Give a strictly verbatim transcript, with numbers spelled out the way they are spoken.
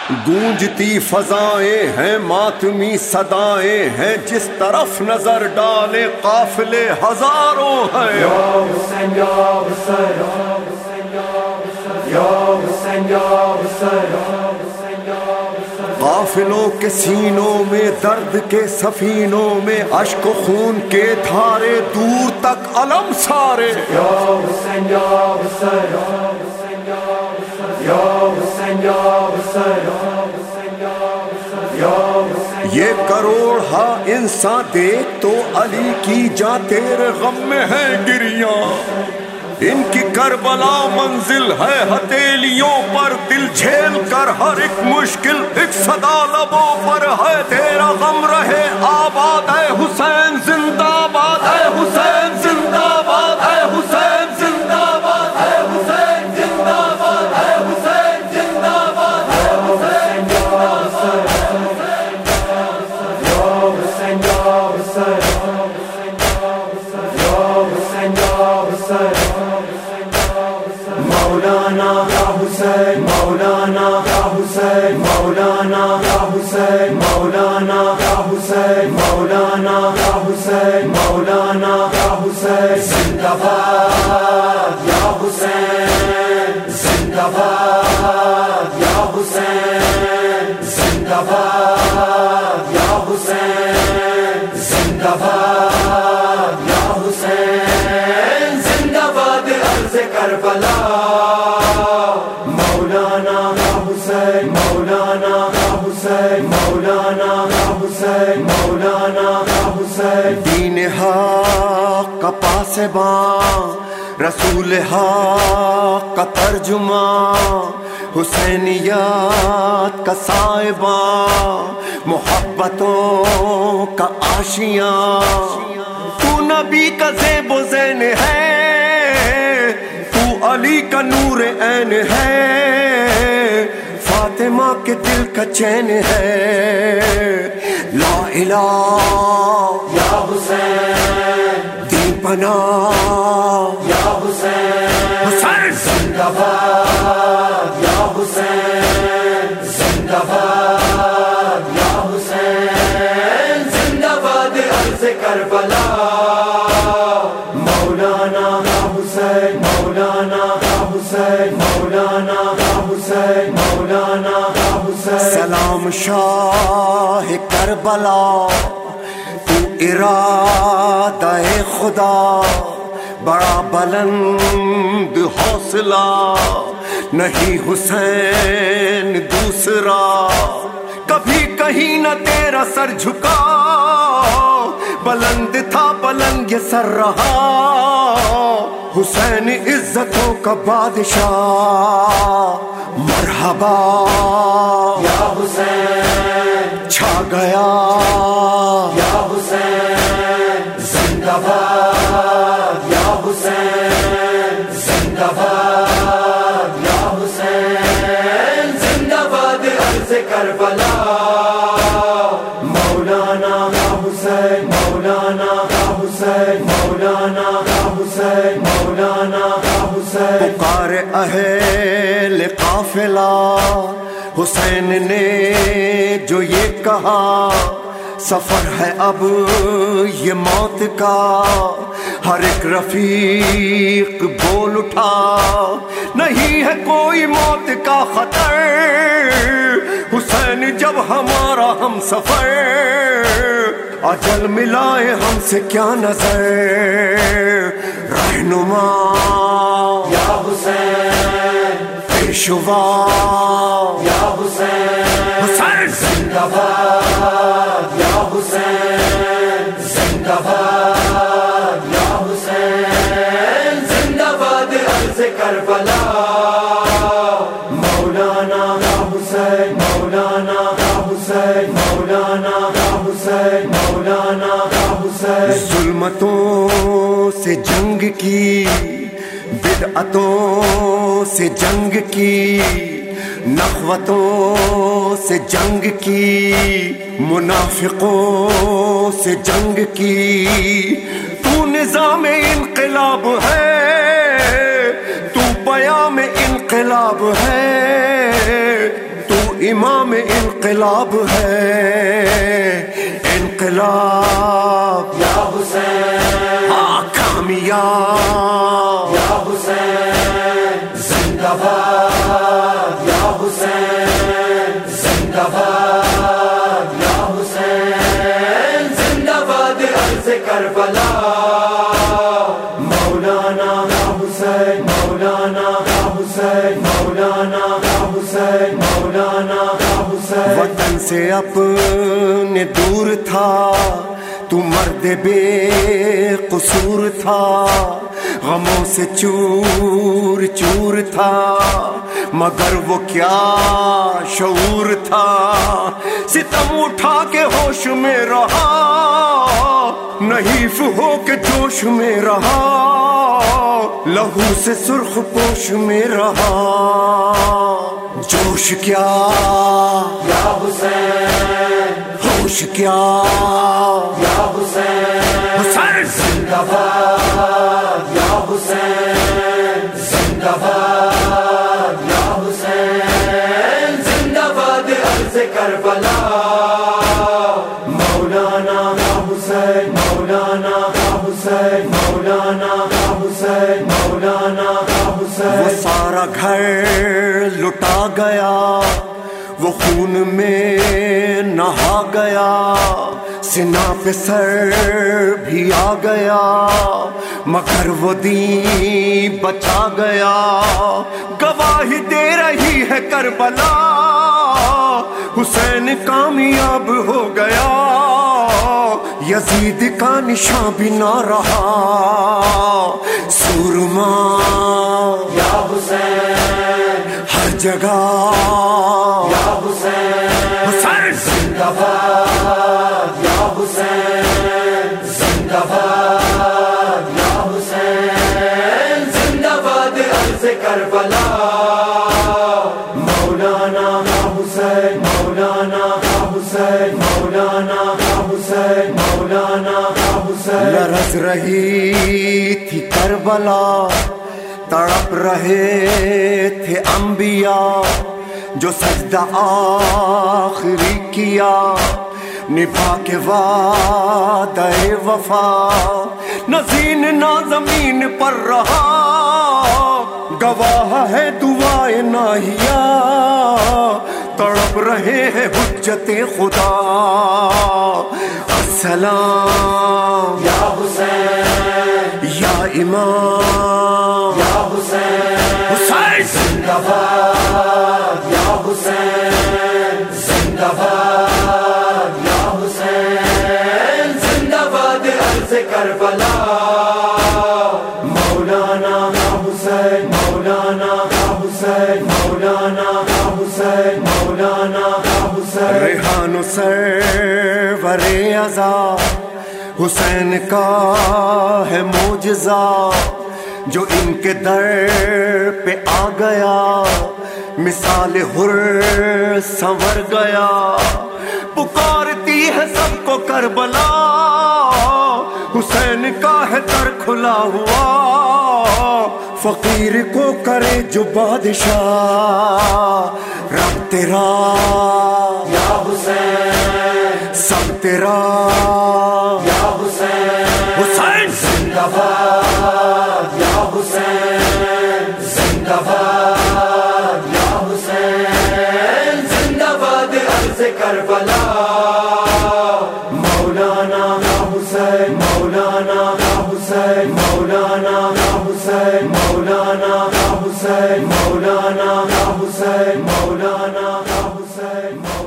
گونجتی فضائیں ہیں، ماتمی صدائیں ہیں، جس طرف نظر ڈالے قافلے ہزاروں ہیں۔ یا حسین یا حسین یا حسین یا حسین قافلوں کے سینوں میں، درد کے سفینوں میں، اشک و خون کے دھارے، دور تک علم سارے۔ یا حسین یا حسین یا حسین یا حسین یہ کروڑ ہا انسان دیکھ تو علی کی جاں تیرے غم میں ہے گریاں، ان کی کربلا منزل ہے ہتھیلیوں پر، دل جھیل کر ہر ایک مشکل ایک صدا لبوں پر ہے، تیرا غم رہے آباد اے حسین زندہ باد، اے حسین زندہ باد، اے حسین زندہ باد، اے حسین زندہ باد، اے حسین زندہ باد، اے حسین مولانا یا حسین مولانا یا حسین مولانا یا حسین مولانا یا حسین مولانا یا حسین مولانا یا حسین زندہ باد یا حسین زندہ باد یا حسین زندہ باد یا حسین زندہ باد یا حسین زندہ باد عرض کربلا مولانا یا حسین مولانا یا حسین مولانا یا حسین مولانا یا حسین دین حق کا پاسباں، رسول حق کا ترجمان، حسینیات کا صاحباں، محبتوں کا آشیاں، تو نبی کا زیب و زین ہے، تو علی کا نور عین ہے، فاطمہ کے دل کا چین ہے، لا الہ یا حسین دین پناہ یا حسین حسین زندہ باد یا حسین زندہ باد یا حسین زندہ باد عرض کربلا مولانا یا حسین مولانا یا حسین مولانا یا حسین مولانا یا حسین سلام شاہ کربلا، تو ارادہ خدا، بڑا بلند حوصلہ، نہیں حسین دوسرا، کبھی کہیں نہ تیرا سر جھکا، بلند تھا بلند یہ سر رہا، حسین عزتوں کا بادشاہ، مرحبا یا حسین چھا گیا یا حسین زندہ باد یا حسین زندہ باد یا حسین زندہ باد عرض کربلا مولانا یا حسین مولانا یا حسین مولانا یا حسین مولانا یا حسین پکار اہل قافلہ، حسین نے جو یہ کہا، سفر ہے اب یہ موت کا، ہر ایک رفیق بول اٹھا، نہیں ہے کوئی موت کا خطر، حسین جب ہمارا ہم سفر، اجل ملائے ہم سے کیا نظر، رہنما یا حسین پیشوا یا حسین حسین زندہ باد یا حسین زندہ باد یا حسین زندہ باد عرض کربلا مولانا یا حسین مولانا یا حسین مولانا یا حسین مولانا یا حسین ظلمتوں سے جنگ کی، بدعتوں سے جنگ کی، نخوتوں سے جنگ کی، منافقوں سے جنگ کی، تو نظام انقلاب ہے، تو پیام انقلاب ہے، تو امام انقلاب ہے، انقلاب یا حسین، ہاں کامیاب یا حسین، زندہ باد یا حسین، زندہ باد یا حسین، زندہ باد عرض کربلا، مولانا یا حسین، مولانا یا حسین، مولانا یا حسین، مولانا یا حسین۔ وطن سے اپنے دور تھا تو مرد بے قصور تھا، غموں سے چور چور تھا مگر وہ کیا شعور تھا، ستم اٹھا کے ہوش میں رہا، نحیف ہو کے جوش میں رہا، لہو سے سرخ پوش میں رہا، جوش کیا یا حسین، ہوش کیا یا حسین، حسین زندہ باد یا حسین، زندہ باد یا حسین، زندہ باد عرض کربلا، مولانا یا حسین، مولانا یا حسین، مولانا یا حسین، مولانا یا وہ حسین۔ سارا گھر لٹا گیا، وہ خون میں نہا گیا، سنا پہ سر بھی آ گیا مگر وہ دین بچا گیا، گواہی دے رہی ہے کربلا، حسین کامیاب ہو گیا، یزید کا نشان بھی نہ رہا، سورما یا حسین، ہر جگہ یا حسین، حسین زندہ باد یا حسین، زندہ باد یا حسین، زندہ باد عرض کربلا، مولانا یا حسین، مولانا یا حسین، مولانا یا حسین، مولانا یا حسین۔ لرز رہی تھی کربلا، تڑپ رہے تھے انبیاء، جو سجدہ آخری کیا نبھا کے وعدہ وفا، نہ زین نہ زمین پر رہا، گواہ ہے دعائے ناہیا، تڑپ رہے ہیں حجت خدا، السلام یا حسین، یا امام یا حسین، حسین زندہ باد یا حسین، زندہ باد یا حسین، زندہ باد عرض کربلا، مولانا یا حسین، مولانا یا حسین، مولانا یا حسین، مولانا یا حسین۔ ریحان و سرور عزا حسین کا ہے معجزہ، جو ان کے در پہ آ گیا مثال حر سنور گیا، پکارتی ہے سب کو کربلا، حسین کا ہے در کھلا ہوا، فقیر کو کرے جو بادشاہ، رب تیرا یا حسین، سب تیرا یا حسین، حسین زندہ باد یا حسین، زندہ باد یا حسین، زندہ باد عرض کربلا، مولانا یا حسین، مولانا یا حسین، مولانا یا حسین، مولانا یا حسین، مولانا یا حسین، مولانا یا حسین، مولانا